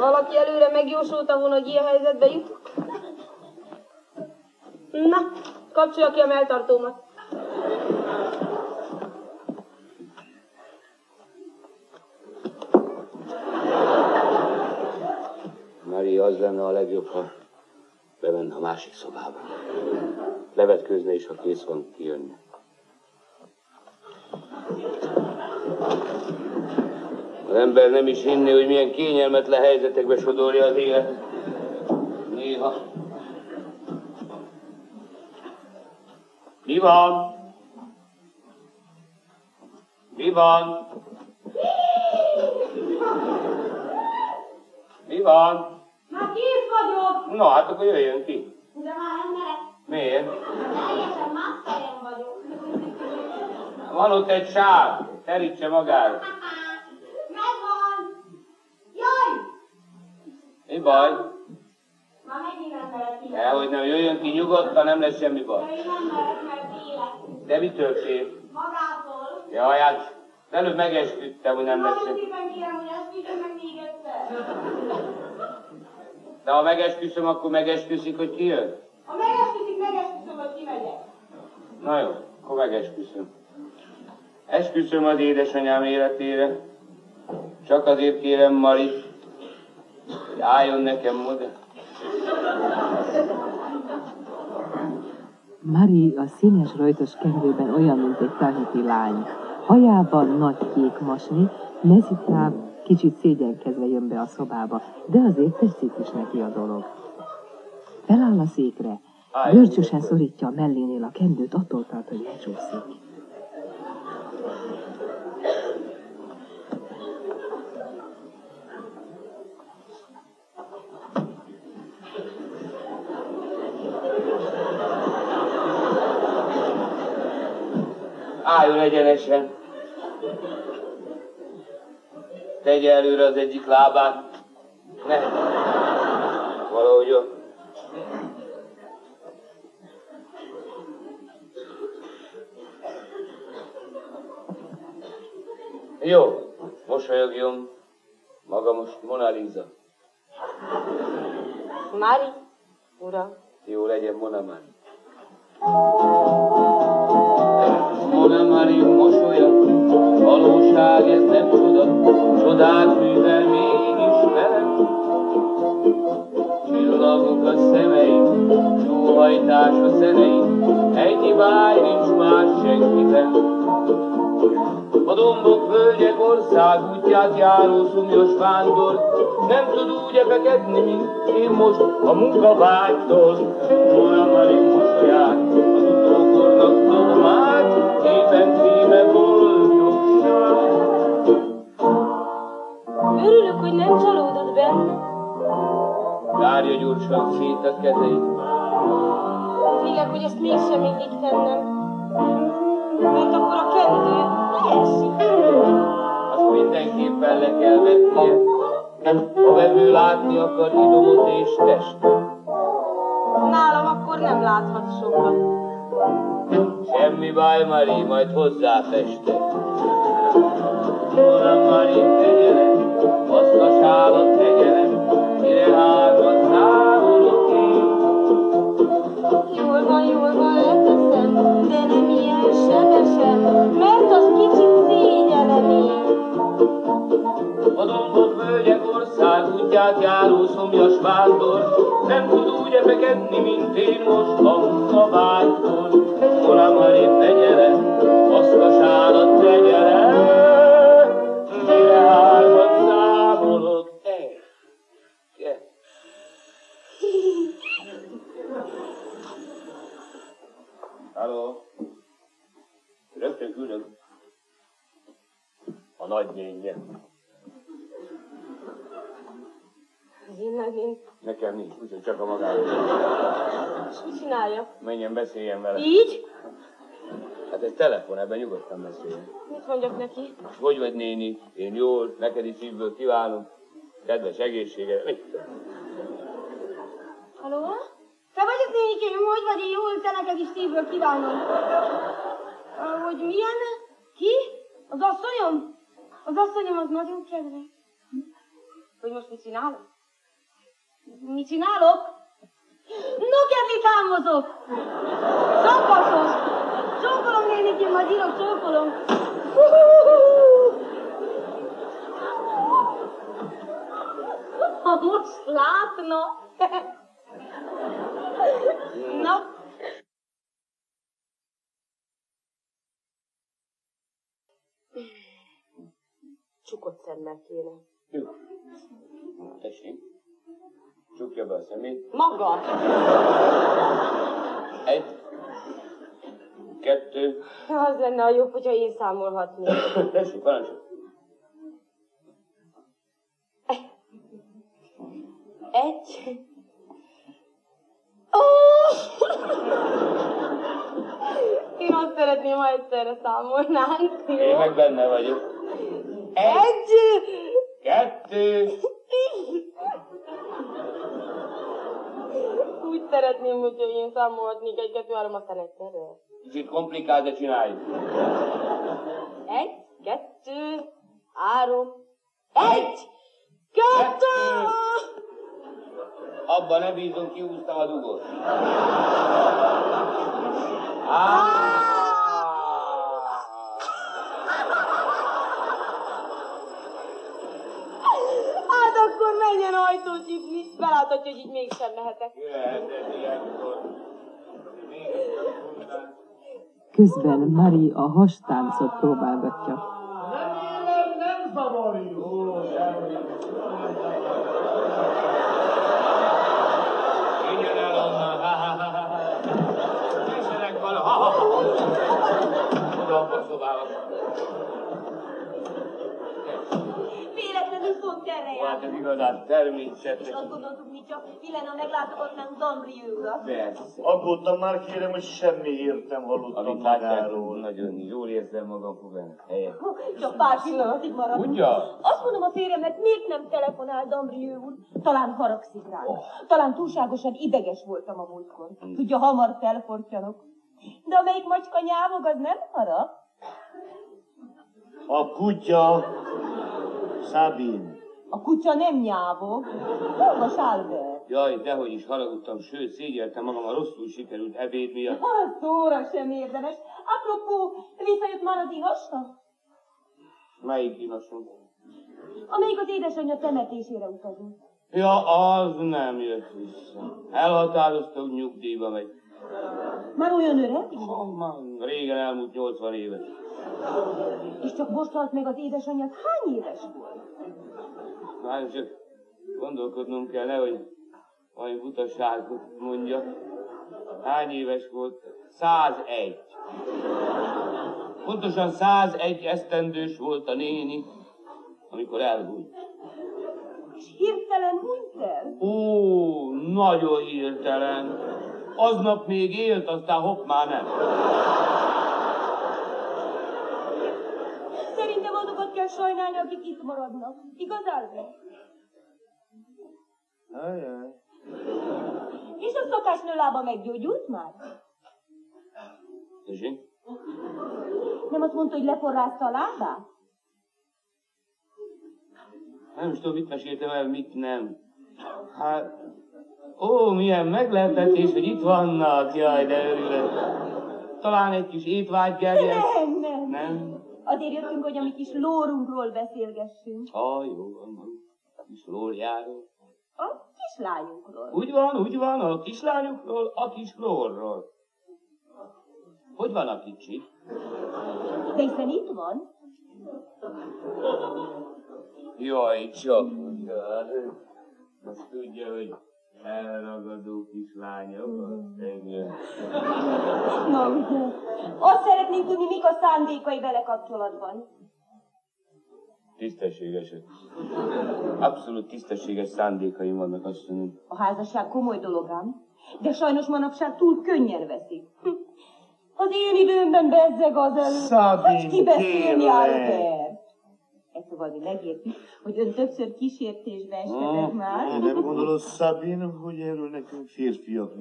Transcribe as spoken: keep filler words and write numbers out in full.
valaki előre megjósolta volna, hogy ilyen helyzetbe jut. Na, kapcsolja ki a melltartómat. Mari, az lenne a legjobb, ha bemenne a másik szobába. Levetkőzne, és ha kész van, kijönne. Az ember nem is hinné, hogy milyen kényelmetlen helyzetekbe sodorja az élet. Néha. Mi van? Mi van? Mi van? Már kész vagyok! Na, hát akkor jöjjön ki. De már nem merek. Miért? Teljesen más helyen vagyok. Van ott egy sáv, terítse magára. Megvan! Jaj! Mi baj? Már megint nem merek ki. Elhogy nem, jöjjön ki nyugodtan, nem lesz semmi baj. Én nem merek, mert élek. De mitől fél? Magától. Jaj, hát előbb megesküdtem, hogy nem lesz Nagyon semmi. szépen kérem, hogy esküdjön meg még egyszer. De ha megesküszöm, akkor megesküszik, hogy ki jön? Ha megesküszik, megesküszöm, hogy kimegyek. Na jó, akkor megesküszöm. Esküszöm az édesanyám életére. Csak azért kérem Marit, hogy álljon nekem oda. Mari a színes rajtos kendőben olyan, mint egy tahiti lány. Hajában nagy kék masni, mezitább, kicsit szégyenkezve jön be a szobába, de azért tetszik is neki a dolog. Feláll a székre, görcsösen szorítja a mellénél a kendőt, attól tart, hogy lecsúszik. Álljon egyenesen. Tegye előre az egyik lábát. Ne. Valahogy jó. Jó. Mosolyogjon. Maga most Mona Lisa. Mari, uram. Jó legyen Mona Mari. Mona Mari mosolya, valóság ez nem csoda, csodát művel mégis velem. Csillagok a szemei, sóhajtás a szenei, ennyi báj nincs más senkiben. A dombok, völgyek, ország útját járó szumjos vándor nem tud úgy epekedni, mint én most a munkavágytól. Mona Mari mosolyát, az utókornak dolmát, éppen címe boldogság. Örülök, hogy nem csalódott benne. Zárja gyorsan szét a kezeit. Félek, hogy ezt mégsem mindig tennem. Mert akkor a kendő leesik. Azt mindenképpen le kell vetnie. A vevő látni akar idomot és testet. Nálam akkor nem láthat sokat. Semmi baj, Mari, majd hozzáfestek. Mona Mari, tegyelek, azt a sálat tegyelek, mire hármat számolok én. Jól van, jól van, leteszem, de nem ilyen sebesen, mert az kicsit szégyellem én. A dombok, völgyek, ország útját járó szomjas vándor nem tud úgy epekedni, mint én most a munkavágytól. Mona Mari, tegyelek, azt a sálat tegyelek, mire hármat számolok. Egy, kettő. Halló? Rögtön küldöm. A nagynénye. Az én nagynénk. Nekem nincs, úgyhogy csak a magáról. És mit csinálja? Menjen, beszéljen vele. Így? Hát ez telefon, ebben nyugodtan beszéljen. Mit mondjak neki? Hogy vagy, néni? Én jól, neked is szívből kívánom. Kedves egészséget. Mit tudom? Halló? Te vagy az nénikém, hogy vagy én jól, te neked is szívből kívánom. Hogy milyen? Ki? Az asszonyom? Az asszonyom az nagyon kedves. Hogy most mit csinálok? Mit csinálok? No, kedvi támozok! Csókolom! Csókolom, nénikém, majd írok, csókolom! Ha most látna! Na! Csukott szemmel kéne. Jó. Tessék. Csukja be a szemét. Maga! Egy. Kettő. Az lenne a jobb, hogyha én számolhatnék. Tessék, parancsolj. Egy. Oh! Én azt szeretném, ha egyszerre számolnánk. Jó? Én meg benne vagyok. Egy. Kettő. Úgy szeretném, hogyha én számolhatnék egy, kettő, három, aztán egyszerre. Kicsit komplikált, de csinálj. Egy, kettő, három, egy, kettő! Abba ne bízunk, kiúztam a dugót. Hát akkor menjen ajtót nyitni, beláthatja, hogy így mégsem mehetek. Jöhetek ilyenkor. Közben Mari a hastáncot próbálgatja. Nem élem, nem zavarjuk. Menjen el onnan, ha ha ha ha ha. Nézzenek vala, ha ha ha. Oda a szobába. Véletlenül pont erre jár. Hát ez igazán természetes. És azt gondoltuk, mi csak Milena meglátogatnánk Dambriőra. Persze. Aggódtam már, kérem, hogy semmi hírt nem hallottam Amit látják, magáról. nagyon jól érzem magam fogani. Helyet. Csak pár pillanatig maradunk. Ugye? Azt mondom a férjemnek, miért nem telefonál Dambriő úr? Talán haragszik ránk. Oh. Talán túlságosan ideges voltam a múltkor. Tudja, hamar felfortyanok. De amelyik macska nyávog, az nem harag. A kutya, Szabin. A kutya nem nyávog. Olvas, Albert. Jaj, dehogy is haragudtam, sőt, szégyeltem magam a rosszul sikerült ebéd miatt. Hát, szóra sem érdemes. Apropó, visszajött már az inosnak? Melyik inasom? Amelyik az édesanyja temetésére utazott. Ja, az nem jött vissza. Elhatározta, hogy nyugdíjba megy. Már olyan öreg? Ha, már régen elmúlt nyolcvan éves. És csak most halt meg az édesanyját. Hány éves volt? Már csak gondolkodnom kell, nehogy valami butaságot mondjak. Hány éves volt? százegy. Pontosan százegy esztendős volt a néni, amikor elhúnyt. És hirtelen hunyt el? Ó, nagyon hirtelen. Aznap még élt, aztán hopp, már nem. Szerintem azokat kell sajnálni, akik itt maradnak. Igaz, Albert? Ajaj. És a szakásnő lába meggyógyult már? Tessék? Nem azt mondta, hogy leforrázta a lábát? Nem is tudom, mit meséltem el, mit nem. Hát, ó, milyen meglepetés, hogy itt vannak, jaj, de örülök. Talán egy kis étvágy gerjed? Nem, nem. Nem? Azért jöttünk, hogy a mi kis lórunkról beszélgessünk. Ah, jó van, van. Kis lórjáról. A kislányunkról. Úgy van, úgy van, a kislányokról, a kis lórról. Hogy van a kicsi? De hiszen itt van. Jaj, csak ugyan. Azt tudja, hogy elragadó kislányok. Mm. Na, ugye. Azt szeretnénk tudni, mik a szándékai vele kapcsolatban. Tisztességesek. Abszolút tisztességes szándékaim vannak, azt mondom. A házasság komoly dolog ám, de sajnos manapság túl könnyen veszik. Hm. Az én időmben bezzeg az elő. Szabin, Hogy kibeszélni, kérlek. Albert? Ezt szóval mi megértjük, hogy ön többször kísértésbe estetett már. Nem gondolod, Szabin, hogy erről nekünk férfiaknak